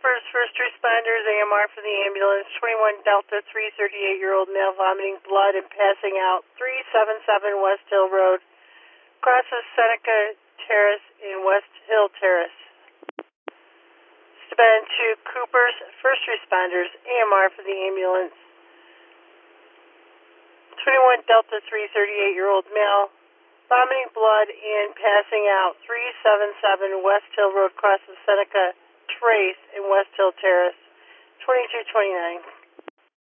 Coopers, first responders, AMR for the ambulance, 21 Delta, 38-year-old male vomiting blood and passing out, 377 West Hill Road, crosses Seneca Terrace in West Hill Terrace. Suspend to Coopers, first responders, AMR for the ambulance, 21 Delta, 38-year-old male, vomiting blood and passing out, 377 West Hill Road, crosses Seneca Trace in West Hill Terrace, 2229.